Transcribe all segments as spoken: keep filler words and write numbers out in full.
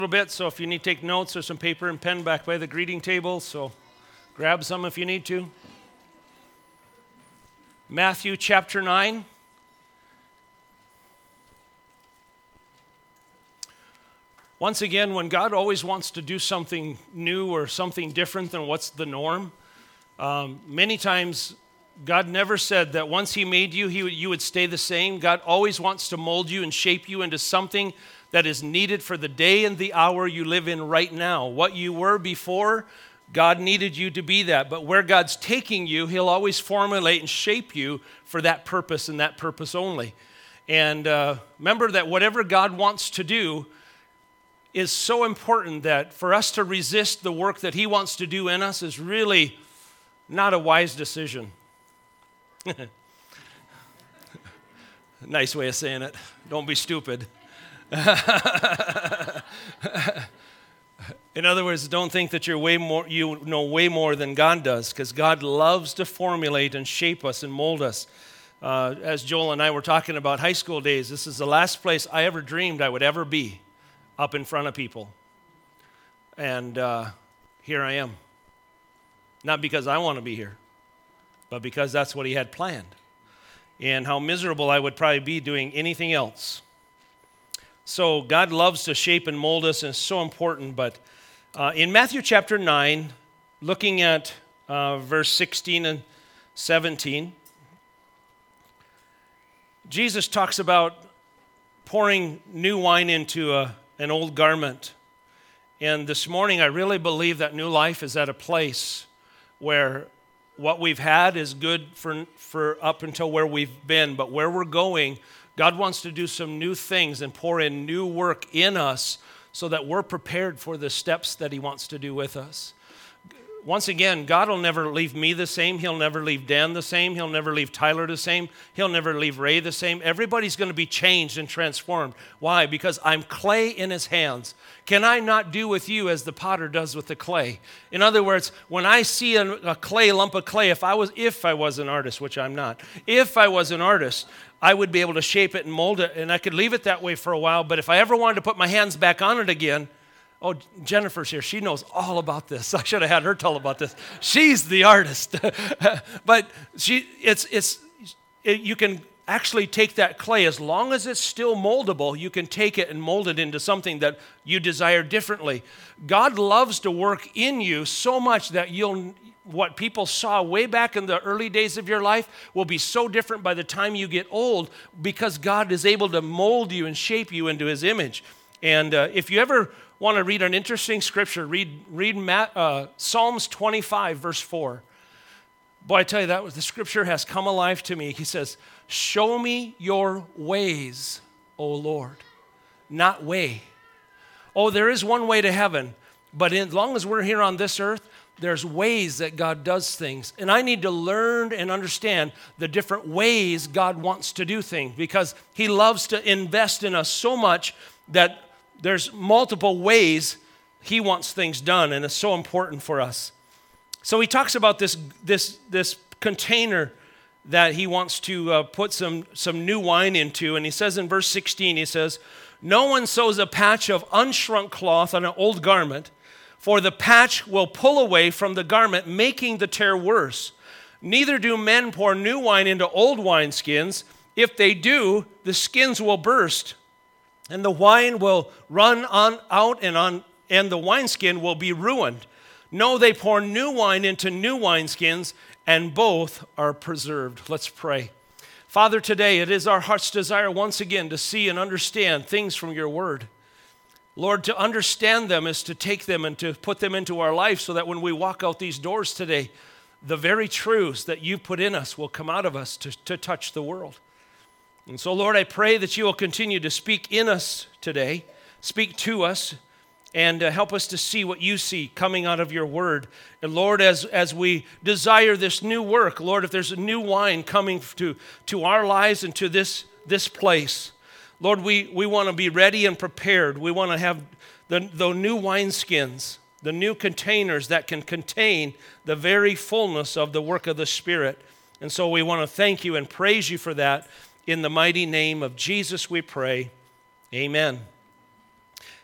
little bit, so if you need to take notes, there's some paper and pen back by the greeting table, so grab some if you need to. Matthew chapter nine. Once again, when God always wants to do something new or something different than what's the norm, um, many times God never said that once He made you, he would, you would stay the same. God always wants to mold you and shape you into something that is needed for the day and the hour you live in right now. What you were before, God needed you to be that. But where God's taking you, He'll always formulate and shape you for that purpose and that purpose only. And uh, remember that whatever God wants to do is so important that for us to resist the work that He wants to do in us is really not a wise decision. Nice way of saying it. Don't be stupid. In other words, don't think that you're way more, you know way more than God does, because God loves to formulate and shape us and mold us. Uh, as Joel and I were talking about high school days, this is the last place I ever dreamed I would ever be, up in front of people. And uh, here I am. Not because I want to be here, but because that's what He had planned. And how miserable I would probably be doing anything else. So God loves to shape and mold us, and it's so important. But uh, in Matthew chapter nine, looking at uh, verse sixteen and seventeen, Jesus talks about pouring new wine into a, an old garment. And this morning, I really believe that New Life is at a place where what we've had is good for, for up until where we've been, but where we're going, God wants to do some new things and pour in new work in us so that we're prepared for the steps that He wants to do with us. Once again, God will never leave me the same. He'll never leave Dan the same. He'll never leave Tyler the same. He'll never leave Ray the same. Everybody's going to be changed and transformed. Why? Because I'm clay in His hands. Can I not do with you as the potter does with the clay? In other words, when I see a, a clay, lump of clay, if I was if I was an artist, which I'm not, if I was an artist, I would be able to shape it and mold it, and I could leave it that way for a while, but if I ever wanted to put my hands back on it again, oh, Jennifer's here. She knows all about this. I should have had her tell about this. She's the artist. But she, it's, it's, it, you can actually take that clay, as long as it's still moldable, you can take it and mold it into something that you desire differently. God loves to work in you so much that you'll, what people saw way back in the early days of your life will be so different by the time you get old, because God is able to mold you and shape you into His image. And uh, if you ever want to read an interesting scripture, read read Matt, uh, Psalms twenty-five, verse four. Boy, I tell you, that was, the scripture has come alive to me. He says, "Show me your ways, O Lord," not way. Oh, there is one way to heaven, but as long as we're here on this earth, there's ways that God does things. And I need to learn and understand the different ways God wants to do things, because He loves to invest in us so much that there's multiple ways He wants things done, and it's so important for us. So He talks about this, this, this container that He wants to uh, put some, some new wine into, and He says in verse sixteen, He says, "No one sews a patch of unshrunk cloth on an old garment, for the patch will pull away from the garment, making the tear worse. Neither do men pour new wine into old wineskins. If they do, the skins will burst, and the wine will run on out, and on and the wineskin will be ruined. No, they pour new wine into new wineskins, and both are preserved." Let's pray. Father, today it is our heart's desire once again to see and understand things from Your Word. Lord, to understand them is to take them and to put them into our life, so that when we walk out these doors today, the very truths that You've put in us will come out of us to, to touch the world. And so, Lord, I pray that You will continue to speak in us today, speak to us, and uh, help us to see what You see coming out of Your Word. And Lord, as, as we desire this new work, Lord, if there's a new wine coming to, to our lives and to this, this place, Lord, we, we want to be ready and prepared. We want to have the, the new wineskins, the new containers that can contain the very fullness of the work of the Spirit. And so we want to thank You and praise You for that. In the mighty name of Jesus we pray. Amen.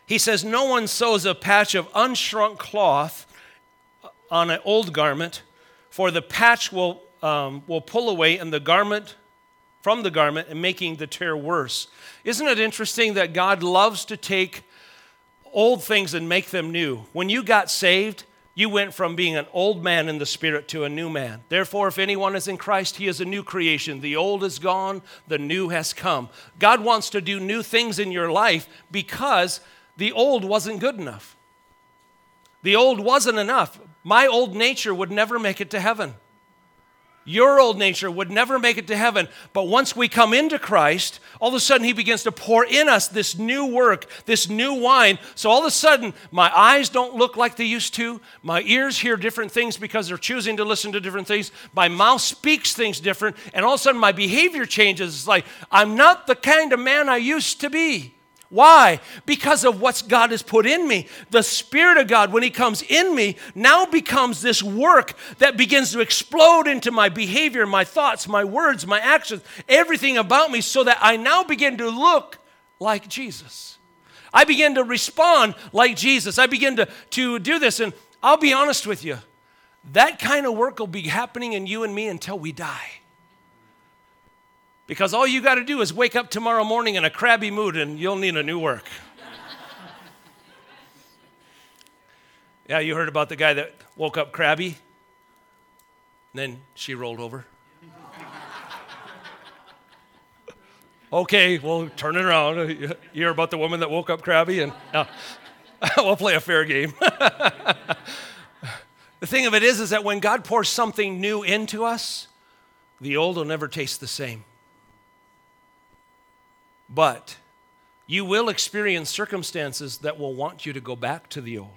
He says, no one sews a patch of unshrunk cloth on an old garment, for the patch will, um, will pull away and the garment from the garment and making the tear worse. Isn't it interesting that God loves to take old things and make them new? When you got saved, you went from being an old man in the spirit to a new man. Therefore, if anyone is in Christ, he is a new creation. The old is gone, the new has come. God wants to do new things in your life because the old wasn't good enough. The old wasn't enough. My old nature would never make it to heaven. Your old nature would never make it to heaven. But once we come into Christ, all of a sudden he begins to pour in us this new work, this new wine. So all of a sudden, my eyes don't look like they used to. My ears hear different things because they're choosing to listen to different things. My mouth speaks things different. And all of a sudden, my behavior changes. It's like, I'm not the kind of man I used to be. Why? Because of what God has put in me. The Spirit of God, when he comes in me, now becomes this work that begins to explode into my behavior, my thoughts, my words, my actions, everything about me, so that I now begin to look like Jesus. I begin to respond like Jesus. I begin to, to do this. And I'll be honest with you, that kind of work will be happening in you and me until we die. Because all you got to do is wake up tomorrow morning in a crabby mood and you'll need a new work. Yeah, you heard about the guy that woke up crabby? And then she rolled over. Okay, well, turn it around. You hear about the woman that woke up crabby? And uh, we'll play a fair game. The thing of it is, is that when God pours something new into us, the old will never taste the same. But you will experience circumstances that will want you to go back to the old.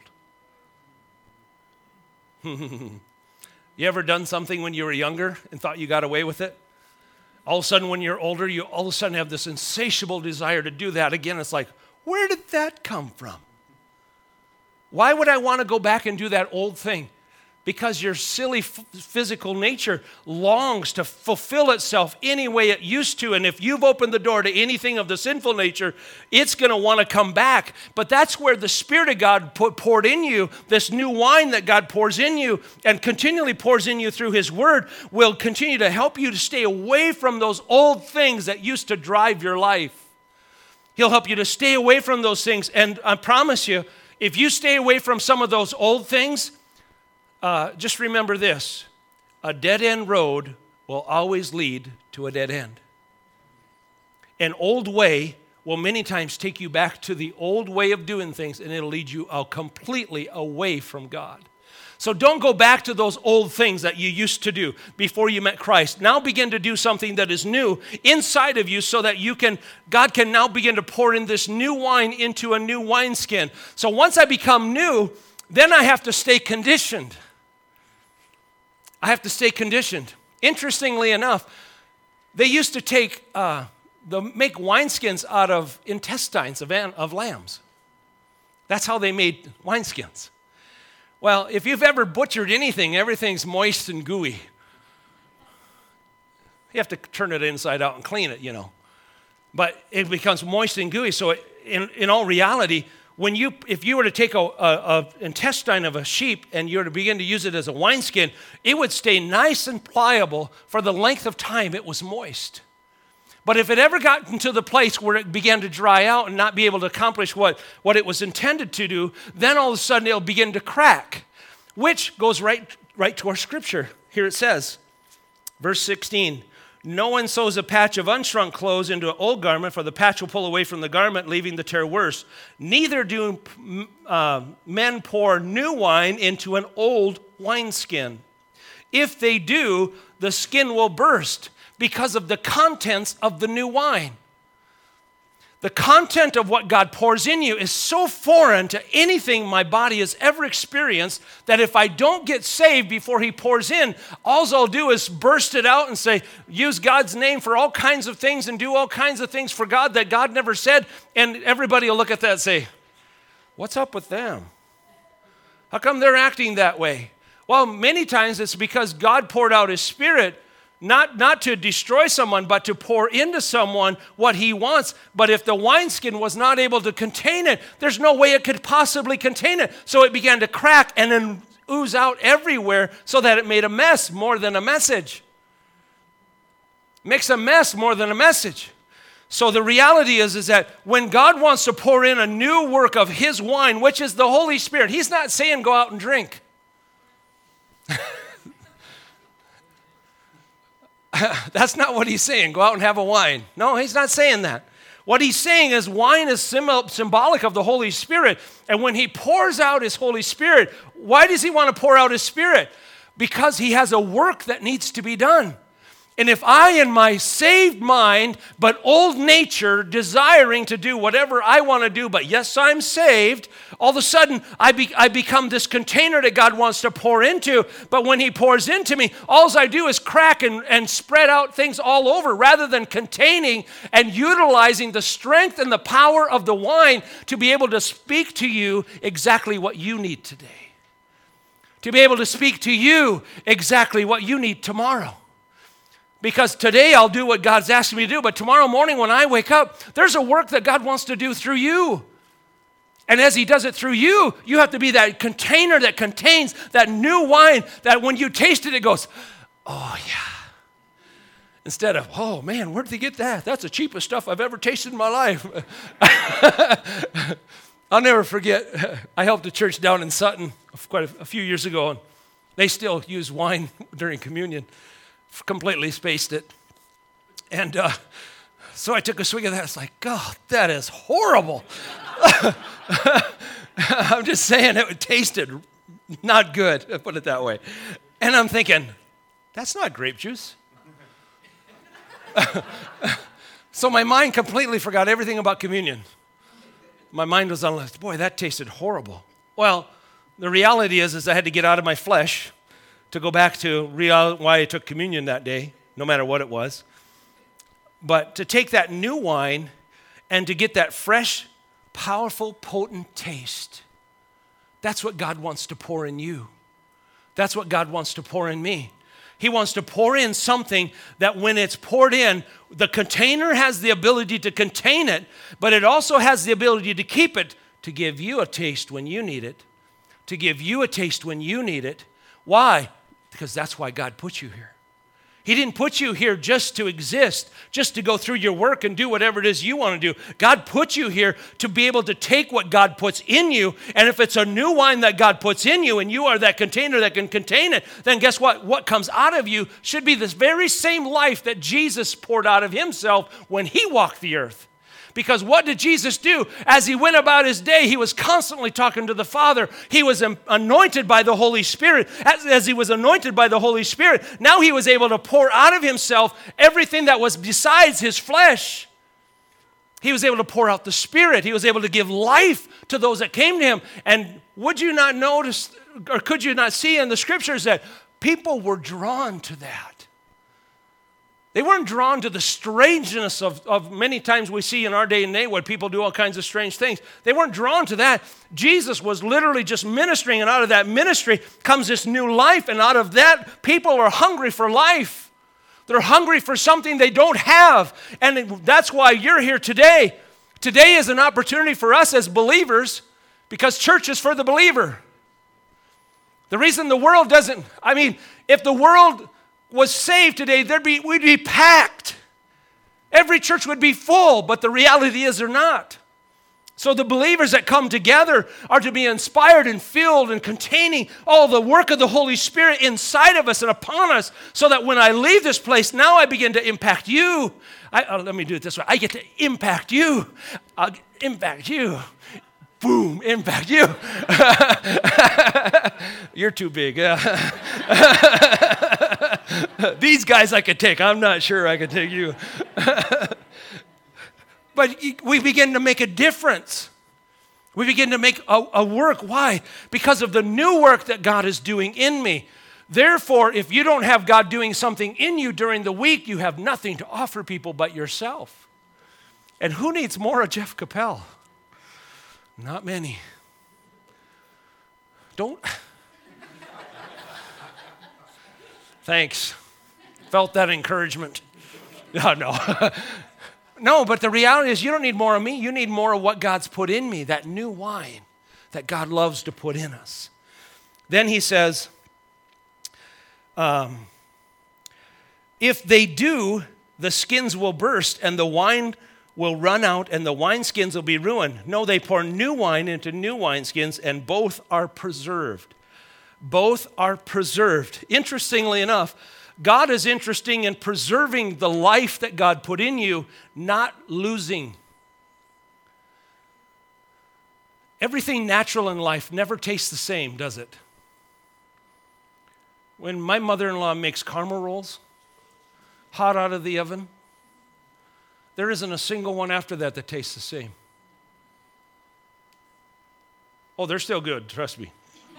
You ever done something when you were younger and thought you got away with it? All of a sudden when you're older, you all of a sudden have this insatiable desire to do that again. It's like, where did that come from? Why would I want to go back and do that old thing? Because your silly f- physical nature longs to fulfill itself any way it used to. And if you've opened the door to anything of the sinful nature, it's going to want to come back. But that's where the Spirit of God put, poured in you, this new wine that God pours in you and continually pours in you through his word, will continue to help you to stay away from those old things that used to drive your life. He'll help you to stay away from those things. And I promise you, if you stay away from some of those old things, Uh, just remember this, a dead-end road will always lead to a dead end. An old way will many times take you back to the old way of doing things, and it'll lead you uh, completely away from God. So don't go back to those old things that you used to do before you met Christ. Now begin to do something that is new inside of you so that you can, God can now begin to pour in this new wine into a new wineskin. So once I become new, then I have to stay conditioned. I have to stay conditioned. Interestingly enough, they used to take, uh, the, make wineskins out of intestines of, an, of lambs. That's how they made wineskins. Well, if you've ever butchered anything, everything's moist and gooey. You have to turn it inside out and clean it, you know. But it becomes moist and gooey. So it, in, in all reality, when you, if you were to take a, a, a intestine of a sheep and you were to begin to use it as a wineskin, it would stay nice and pliable for the length of time it was moist. But if it ever got into the place where it began to dry out and not be able to accomplish what, what it was intended to do, then all of a sudden it'll begin to crack, which goes right, right to our scripture. Here it says, verse sixteen, no one sews a patch of unshrunk clothes into an old garment, for the patch will pull away from the garment, leaving the tear worse. Neither do uh, men pour new wine into an old wineskin. If they do, the skin will burst because of the contents of the new wine. The content of what God pours in you is so foreign to anything my body has ever experienced that if I don't get saved before he pours in, all I'll do is burst it out and say, use God's name for all kinds of things and do all kinds of things for God that God never said. And everybody will look at that and say, what's up with them? How come they're acting that way? Well, many times it's because God poured out his Spirit not, not to destroy someone, but to pour into someone what he wants. But if the wineskin was not able to contain it, there's no way it could possibly contain it. So it began to crack and then ooze out everywhere so that it made a mess more than a message. Makes a mess more than a message. So the reality is, is that when God wants to pour in a new work of his wine, which is the Holy Spirit, he's not saying go out and drink. That's not what he's saying. Go out and have a wine. No, he's not saying that. What he's saying is wine is symbolic of the Holy Spirit. And when he pours out his Holy Spirit, why does he want to pour out his Spirit? Because he has a work that needs to be done. And if I, in my saved mind, but old nature, desiring to do whatever I want to do, but yes, I'm saved, all of a sudden I, be, I become this container that God wants to pour into. But when he pours into me, all I do is crack and, and spread out things all over rather than containing and utilizing the strength and the power of the wine to be able to speak to you exactly what you need today. To be able to speak to you exactly what you need tomorrow. Because today I'll do what God's asking me to do, but tomorrow morning when I wake up, there's a work that God wants to do through you. And as he does it through you, you have to be that container that contains that new wine that when you taste it, it goes, oh yeah. Instead of, oh man, where'd they get that? That's the cheapest stuff I've ever tasted in my life. I'll never forget, I helped a church down in Sutton quite a, a few years ago, and they still use wine during communion. Completely spaced it. And uh, so I took a swig of that. It's like, God, that is horrible. I'm just saying it tasted not good, put it that way. And I'm thinking, that's not grape juice. So my mind completely forgot everything about communion. My mind was on, boy, that tasted horrible. Well, the reality is, is I had to get out of my flesh to go back to real why I took communion that day, no matter what it was. But to take that new wine and to get that fresh, powerful, potent taste, that's what God wants to pour in you. That's what God wants to pour in me. He wants to pour in something that when it's poured in, the container has the ability to contain it, but it also has the ability to keep it, to give you a taste when you need it, to give you a taste when you need it. Why? Because that's why God put you here. He didn't put you here just to exist, just to go through your work and do whatever it is you want to do. God put you here to be able to take what God puts in you, and if it's a new wine that God puts in you and you are that container that can contain it, then guess what? What comes out of you should be this very same life that Jesus poured out of himself when he walked the earth. Because what did Jesus do? As he went about his day, he was constantly talking to the Father. He was anointed by the Holy Spirit. As, as he was anointed by the Holy Spirit, now he was able to pour out of himself everything that was besides his flesh. He was able to pour out the Spirit. He was able to give life to those that came to him. And would you not notice, or could you not see in the scriptures that people were drawn to that? They weren't drawn to the strangeness of, of many times we see in our day and day where people do all kinds of strange things. They weren't drawn to that. Jesus was literally just ministering, and out of that ministry comes this new life, and out of that, people are hungry for life. They're hungry for something they don't have, and that's why you're here today. Today is an opportunity for us as believers, because church is for the believer. The reason the world doesn't, I mean, if the world was saved today, there'd be, we'd be packed. Every church would be full, but the reality is they're not. So the believers that come together are to be inspired and filled and containing all the work of the Holy Spirit inside of us and upon us, so that when I leave this place, now I begin to impact you. I, uh, let me do it this way. I get to impact you. I'll impact you. Boom, impact you. You're too big. These guys I could take. I'm not sure I could take you. But we begin to make a difference. We begin to make a, a work. Why? Because of the new work that God is doing in me. Therefore, if you don't have God doing something in you during the week, you have nothing to offer people but yourself. And who needs more of Jeff Capel? Not many. Don't. Thanks. felt that encouragement. No, no. No, but the reality is you don't need more of me. You need more of what God's put in me, that new wine that God loves to put in us. Then he says, um, if they do, the skins will burst and the wine will run out and the wineskins will be ruined. No, they pour new wine into new wineskins and both are preserved. Both are preserved. Interestingly enough, God is interested in preserving the life that God put in you, not losing. Everything natural in life never tastes the same, does it? When my mother-in-law makes caramel rolls, hot out of the oven, there isn't a single one after that that tastes the same. Oh, they're still good, trust me.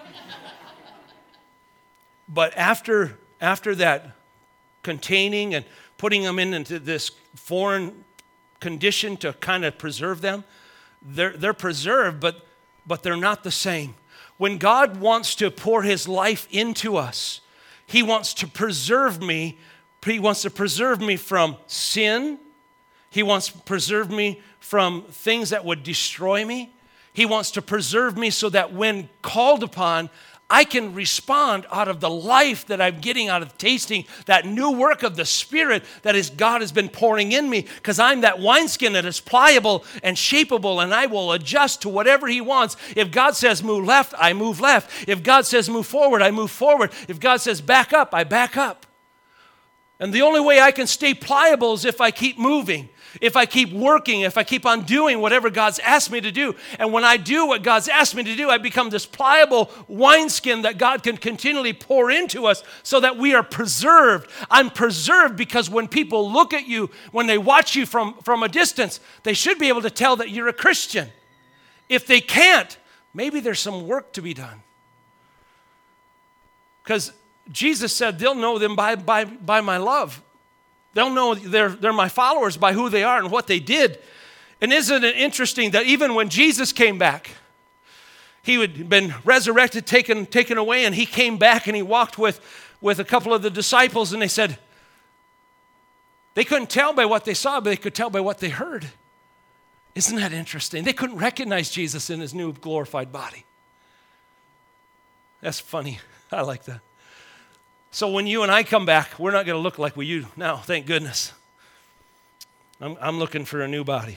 But after, after that containing and putting them in, into this foreign condition to kind of preserve them, they're, they're preserved, but, but they're not the same. When God wants to pour his life into us, he wants to preserve me. He wants to preserve me from sin. He wants to preserve me from things that would destroy me. He wants to preserve me so that when called upon, I can respond out of the life that I'm getting out of tasting that new work of the Spirit that is God has been pouring in me, because I'm that wineskin that is pliable and shapeable, and I will adjust to whatever he wants. If God says move left, I move left. If God says move forward, I move forward. If God says back up, I back up. And the only way I can stay pliable is if I keep moving. If I keep working, if I keep on doing whatever God's asked me to do. And when I do what God's asked me to do, I become this pliable wineskin that God can continually pour into us so that we are preserved. I'm preserved because when people look at you, when they watch you from, from a distance, they should be able to tell that you're a Christian. If they can't, maybe there's some work to be done. Because Jesus said they'll know them by, by, by my love. They'll know they're, they're my followers by who they are and what they did. And isn't it interesting that even when Jesus came back, he had been resurrected, taken, taken away, and he came back and he walked with, with a couple of the disciples, and they said, they couldn't tell by what they saw, but they could tell by what they heard. Isn't that interesting? They couldn't recognize Jesus in his new glorified body. That's funny. I like that. So when you and I come back, we're not going to look like we do now, thank goodness. I'm, I'm looking for a new body.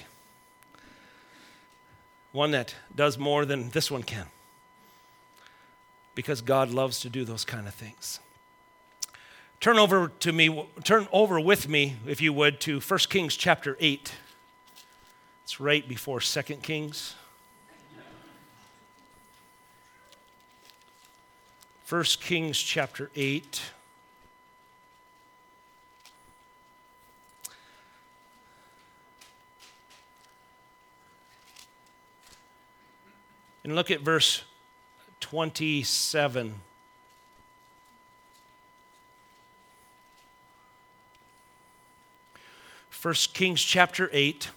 One that does more than this one can. Because God loves to do those kind of things. Turn over to me, turn over with me, if you would, to First Kings chapter eight. It's right before Second Kings. First Kings chapter eight. And look at verse twenty-seven. First Kings chapter eight.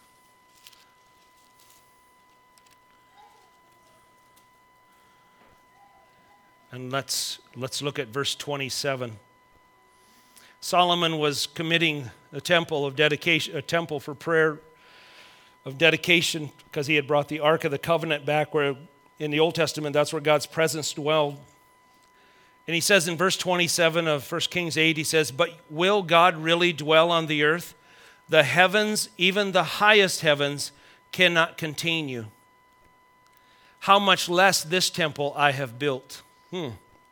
And let's, let's look at verse twenty-seven. Solomon was committing a temple of dedication, a temple for prayer of dedication, because he had brought the Ark of the Covenant back, where in the Old Testament, that's where God's presence dwelled. And he says in verse twenty-seven of First Kings eight, he says, "But will God really dwell on the earth? The heavens, even the highest heavens, cannot contain you. How much less this temple I have built." Hmm.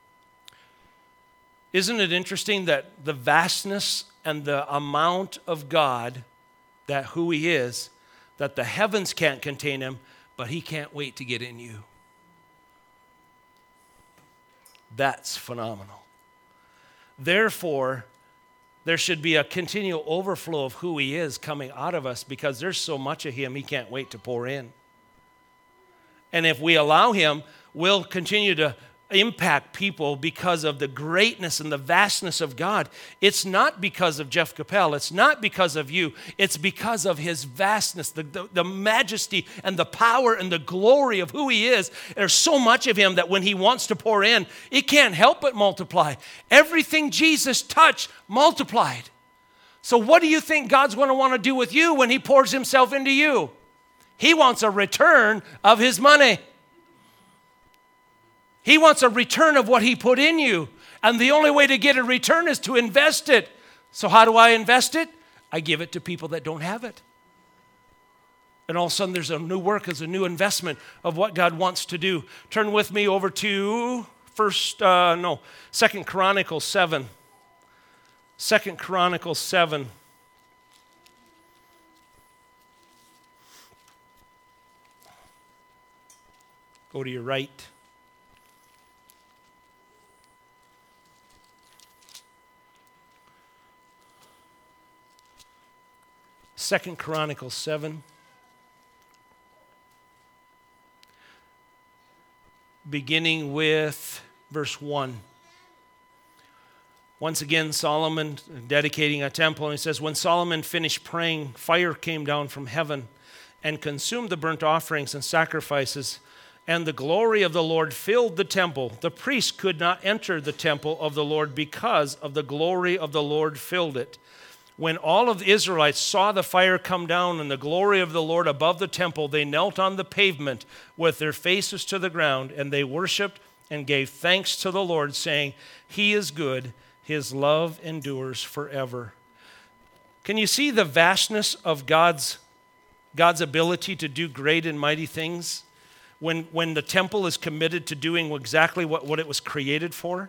Isn't it interesting that the vastness and the amount of God, that who he is, that the heavens can't contain him, but he can't wait to get in you. That's phenomenal. Therefore, there should be a continual overflow of who he is coming out of us, because there's so much of him he can't wait to pour in. And if we allow him, we'll continue to impact people because of the greatness and the vastness of God. It's not because of Jeff Capel. It's not because of you. It's because of his vastness, the, the, the majesty and the power and the glory of who he is. There's so much of him that when he wants to pour in, it can't help but multiply. Everything Jesus touched multiplied. So what do you think God's going to want to do with you when he pours himself into you? He wants a return of his money. He wants a return of what he put in you. And the only way to get a return is to invest it. So how do I invest it? I give it to people that don't have it. And all of a sudden there's a new work, there's a new investment of what God wants to do. Turn with me over to first, uh, no, Second Chronicles seven. Second Chronicles seven. Go to your right. Second Chronicles seven, beginning with verse one. Once again, Solomon dedicating a temple, and he says, when Solomon finished praying, fire came down from heaven and consumed the burnt offerings and sacrifices, and the glory of the Lord filled the temple. The priests could not enter the temple of the Lord because of the glory of the Lord filled it. When all of the Israelites saw the fire come down and the glory of the Lord above the temple, they knelt on the pavement with their faces to the ground, and they worshiped and gave thanks to the Lord, saying, he is good, his love endures forever. Can you see the vastness of God's, God's ability to do great and mighty things when, when the temple is committed to doing exactly what, what it was created for?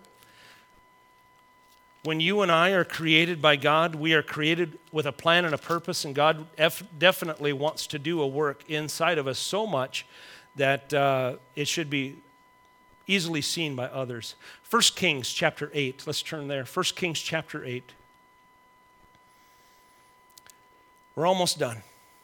When you and I are created by God, we are created with a plan and a purpose, and God F- definitely wants to do a work inside of us so much that uh, it should be easily seen by others. First Kings chapter eight. Let's turn there. First Kings chapter eight. We're almost done.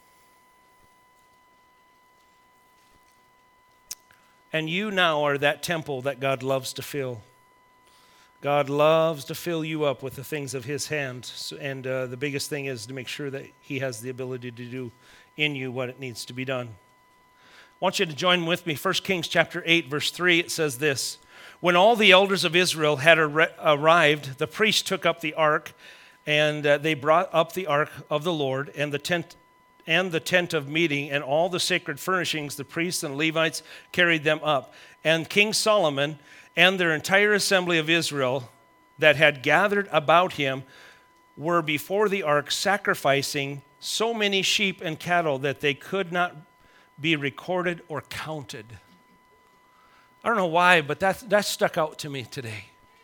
And you now are that temple that God loves to fill. God loves to fill you up with the things of his hand. And uh, the biggest thing is to make sure that he has the ability to do in you what it needs to be done. I want you to join with me. First Kings chapter eight, verse three, it says this. When all the elders of Israel had ar- arrived, the priests took up the ark, and uh, they brought up the ark of the Lord and the tent and the tent of meeting and all the sacred furnishings. The priests and Levites carried them up. And King Solomon and their entire assembly of Israel that had gathered about him were before the ark sacrificing so many sheep and cattle that they could not be recorded or counted. I don't know why, but that, that stuck out to me today.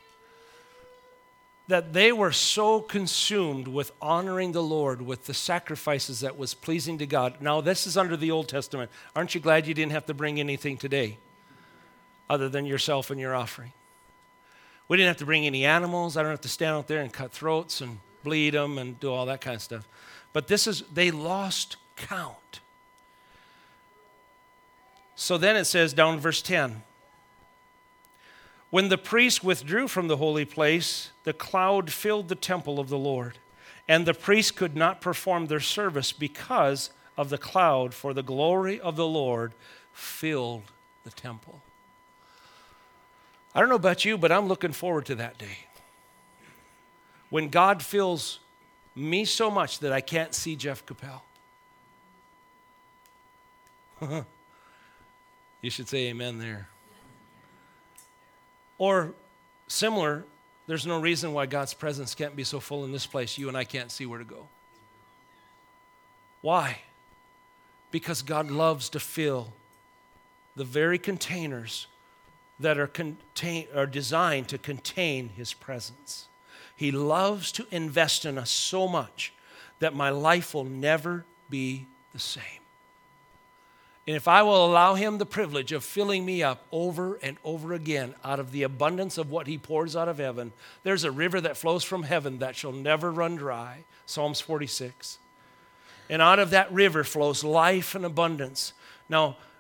That they were so consumed with honoring the Lord with the sacrifices that was pleasing to God. Now, this is under the Old Testament. Aren't you glad you didn't have to bring anything today other than yourself and your offering? We didn't have to bring any animals. I don't have to stand out there and cut throats and bleed them and do all that kind of stuff. But this is, they lost count. So then it says down in verse ten, when the priests withdrew from the holy place, the cloud filled the temple of the Lord, and the priests could not perform their service because of the cloud, for the glory of the Lord filled the temple. I don't know about you, but I'm looking forward to that day. When God fills me so much that I can't see Jeff Capel. You should say amen there. Or similar, there's no reason why God's presence can't be so full in this place, you and I can't see where to go. Why? Because God loves to fill the very containers that are, contain, are designed to contain his presence. He loves to invest in us so much that my life will never be the same. And if I will allow him the privilege of filling me up over and over again out of the abundance of what he pours out of heaven, there's a river that flows from heaven that shall never run dry, Psalms forty-six. And out of that river flows life and abundance. Now,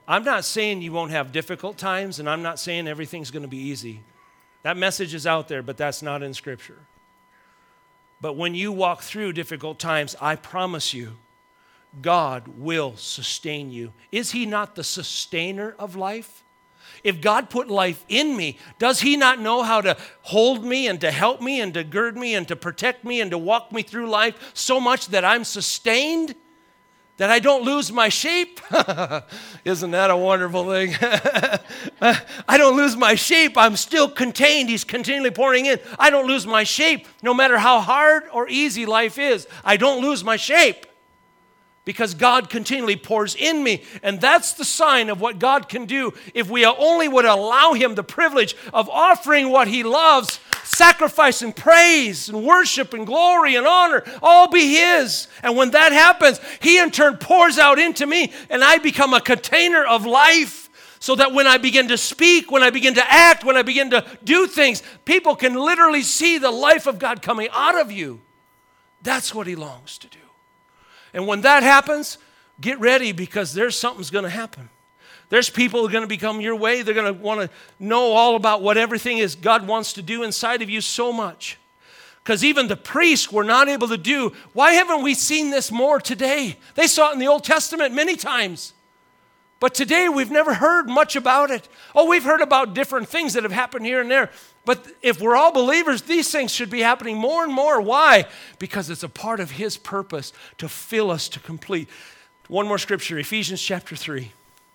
I'm not saying you won't have difficult times, and I'm not saying everything's going to be easy. That message is out there, but that's not in Scripture. But when you walk through difficult times, I promise you, God will sustain you. Is He not the sustainer of life? If God put life in me, does He not know how to hold me and to help me and to gird me and to protect me and to walk me through life so much that I'm sustained, that I don't lose my shape? Isn't that a wonderful thing? I don't lose my shape. I'm still contained. He's continually pouring in. I don't lose my shape no matter how hard or easy life is. I don't lose my shape, because God continually pours in me. And that's the sign of what God can do if we only would allow Him the privilege of offering what He loves, sacrifice and praise and worship and glory and honor, all be His. And when that happens, He in turn pours out into me, and I become a container of life, so that when I begin to speak, when I begin to act, when I begin to do things, people can literally see the life of God coming out of you. That's what He longs to do. And when that happens, get ready, because there's something's going to happen. There's people who are going to become your way. They're going to want to know all about what everything is God wants to do inside of you so much. Because even the priests were not able to do. Why haven't we seen this more today? They saw it in the Old Testament many times. But today we've never heard much about it. Oh, we've heard about different things that have happened here and there. But if we're all believers, these things should be happening more and more. Why? Because it's a part of His purpose to fill us to complete. One more scripture, Ephesians chapter three.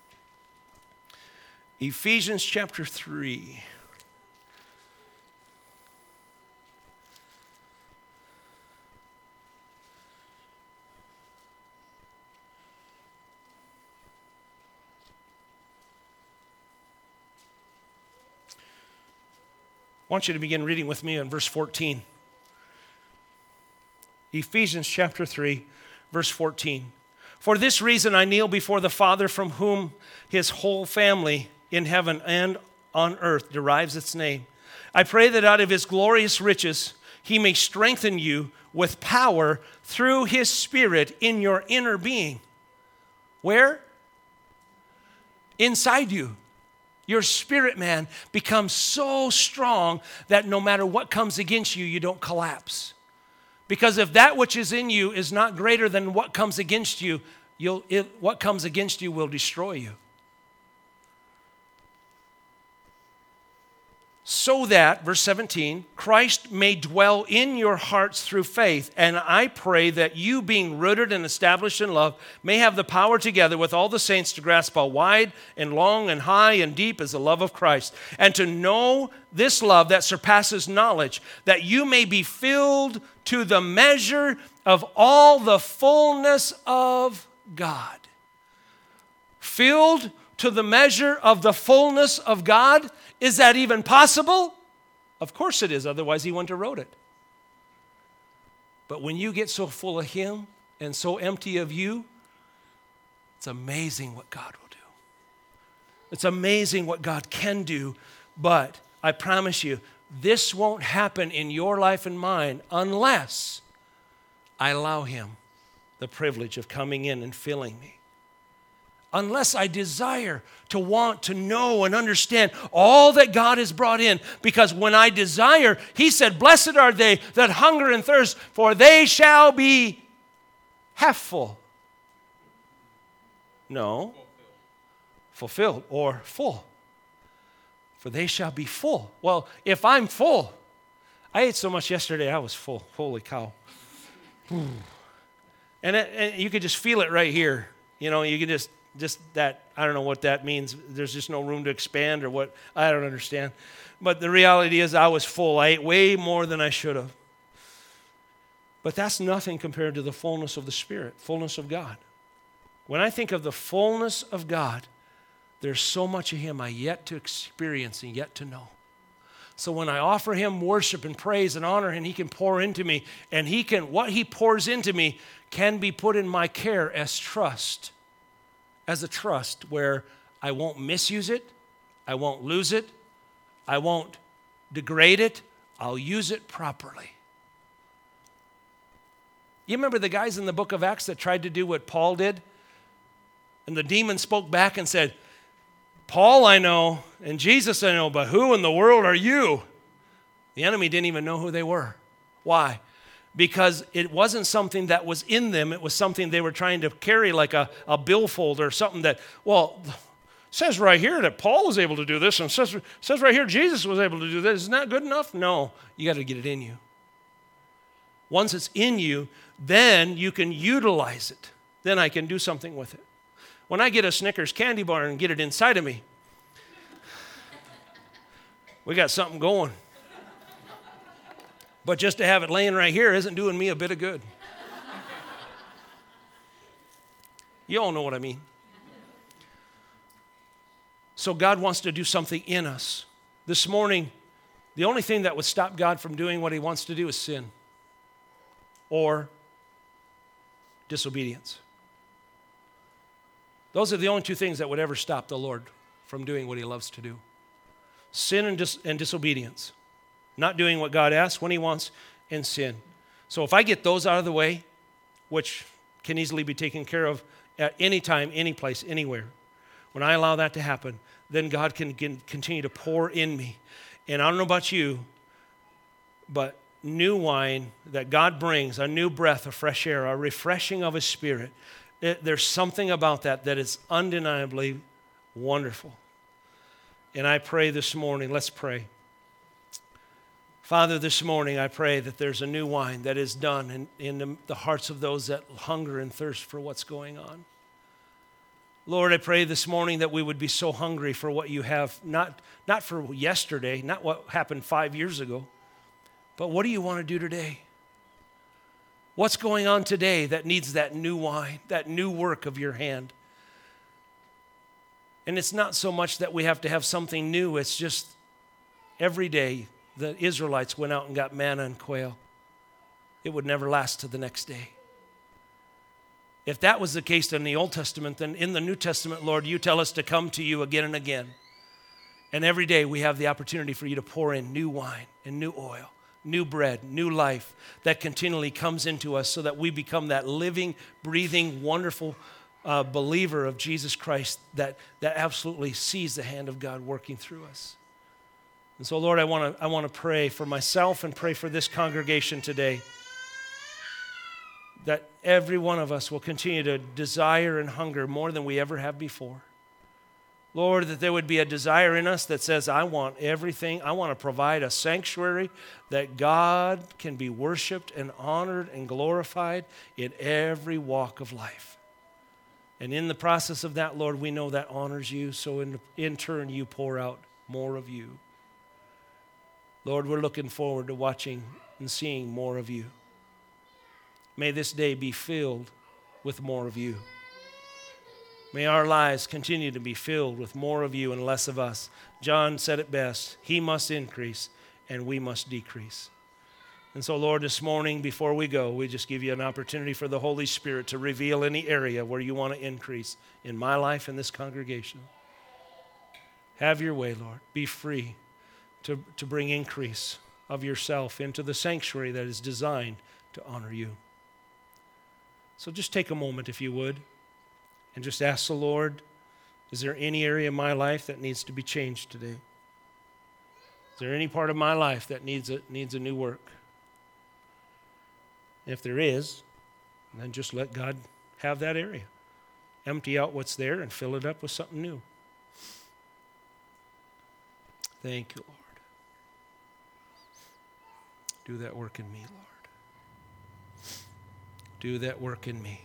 Ephesians chapter three. I want you to begin reading with me on verse fourteen. Ephesians chapter three, verse fourteen. For this reason I kneel before the Father, from whom His whole family in heaven and on earth derives its name. I pray that out of His glorious riches He may strengthen you with power through His Spirit in your inner being. Where? Inside you. Your spirit man becomes so strong that no matter what comes against you, you don't collapse. Because if that which is in you is not greater than what comes against you, you'll, it, what comes against you will destroy you. So that, verse seventeen, Christ may dwell in your hearts through faith. And I pray that you, being rooted and established in love, may have the power together with all the saints to grasp how wide and long and high and deep is the love of Christ, and to know this love that surpasses knowledge, that you may be filled to the measure of all the fullness of God. Filled to the measure of the fullness of God. Is that even possible? Of course it is, otherwise He wouldn't have wrote it. But when you get so full of Him and so empty of you, it's amazing what God will do. It's amazing what God can do, but I promise you, this won't happen in your life and mine unless I allow Him the privilege of coming in and filling me. Unless I desire to want to know and understand all that God has brought in. Because when I desire, He said, blessed are they that hunger and thirst, for they shall be half full. No, fulfilled or full. For they shall be full. Well, if I'm full, I ate so much yesterday, I was full. Holy cow. And, it, and you could just feel it right here. You know, you could just... Just that, I don't know what that means. There's just no room to expand or what, I don't understand. But the reality is I was full. I ate way more than I should have. But that's nothing compared to the fullness of the Spirit, fullness of God. When I think of the fullness of God, there's so much of Him I yet to experience and yet to know. So when I offer Him worship and praise and honor, and He can pour into me, and He can, what He pours into me can be put in my care as trust. As a trust where I won't misuse it, I won't lose it, I won't degrade it, I'll use it properly. You remember the guys in the book of Acts that tried to do what Paul did? And the demon spoke back and said, Paul I know, and Jesus I know, but who in the world are you? The enemy didn't even know who they were. Why? Because it wasn't something that was in them. It was something they were trying to carry like a, a billfold or something that, well, it says right here that Paul was able to do this, and it says, it says right here Jesus was able to do this. Isn't that good enough? No, you got to get it in you. Once it's in you, then you can utilize it. Then I can do something with it. When I get a Snickers candy bar and get it inside of me, we got something going. But just to have it laying right here isn't doing me a bit of good. You all know what I mean. So God wants to do something in us. This morning, the only thing that would stop God from doing what he wants to do is sin or disobedience. Those are the only two things that would ever stop the Lord from doing what he loves to do. Sin and, dis- and disobedience. Not doing what God asks when he wants, and sin. So if I get those out of the way, which can easily be taken care of at any time, any place, anywhere, when I allow that to happen, then God can, can continue to pour in me. And I don't know about you, but new wine that God brings, a new breath of fresh air, a refreshing of his spirit, it, there's something about that that is undeniably wonderful. And I pray this morning, let's pray. Father, this morning I pray that there's a new wine that is done in, in the, the hearts of those that hunger and thirst for what's going on. Lord, I pray this morning that we would be so hungry for what you have, not, not for yesterday, not what happened five years ago, but what do you want to do today? What's going on today that needs that new wine, that new work of your hand? And it's not so much that we have to have something new, it's just every day the Israelites went out and got manna and quail. It would never last to the next day. If that was the case in the Old Testament, then in the New Testament, Lord, you tell us to come to you again and again. And every day we have the opportunity for you to pour in new wine and new oil, new bread, new life that continually comes into us so that we become that living, breathing, wonderful uh, believer of Jesus Christ that, that absolutely sees the hand of God working through us. And so, Lord, I want to I want to pray for myself and pray for this congregation today that every one of us will continue to desire and hunger more than we ever have before. Lord, that there would be a desire in us that says, I want everything. I want to provide a sanctuary that God can be worshiped and honored and glorified in every walk of life. And in the process of that, Lord, we know that honors you. So in, in turn, you pour out more of you. Lord, we're looking forward to watching and seeing more of you. May this day be filled with more of you. May our lives continue to be filled with more of you and less of us. John said it best, he must increase and we must decrease. And so, Lord, this morning before we go, we just give you an opportunity for the Holy Spirit to reveal any area where you want to increase in my life and this congregation. Have your way, Lord. Be free to, to bring increase of yourself into the sanctuary that is designed to honor you. So just take a moment, if you would, and just ask the Lord, is there any area of my life that needs to be changed today? Is there any part of my life that needs a, needs a new work? If there is, then just let God have that area. Empty out what's there and fill it up with something new. Thank you, Lord. Do that work in me, Lord. Do that work in me.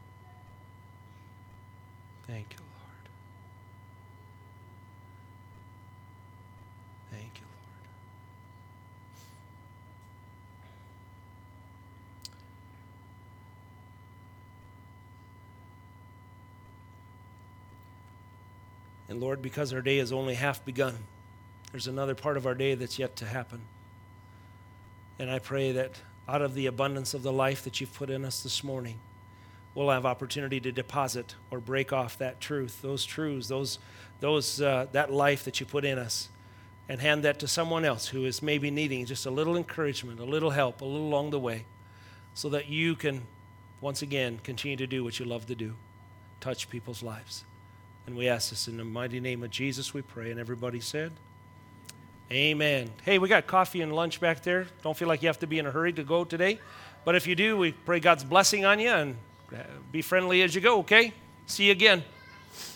Thank you, Lord. Thank you, Lord. And Lord, because our day is only half begun, there's another part of our day that's yet to happen. And I pray that out of the abundance of the life that you've put in us this morning, we'll have opportunity to deposit or break off that truth, those truths, those, those, uh, that life that you put in us, and hand that to someone else who is maybe needing just a little encouragement, a little help, a little along the way, so that you can, once again, continue to do what you love to do, touch people's lives. And we ask this in the mighty name of Jesus, we pray. And everybody said, amen. Hey, we got coffee and lunch back there. Don't feel like you have to be in a hurry to go today. But if you do, we pray God's blessing on you, and be friendly as you go, okay? See you again.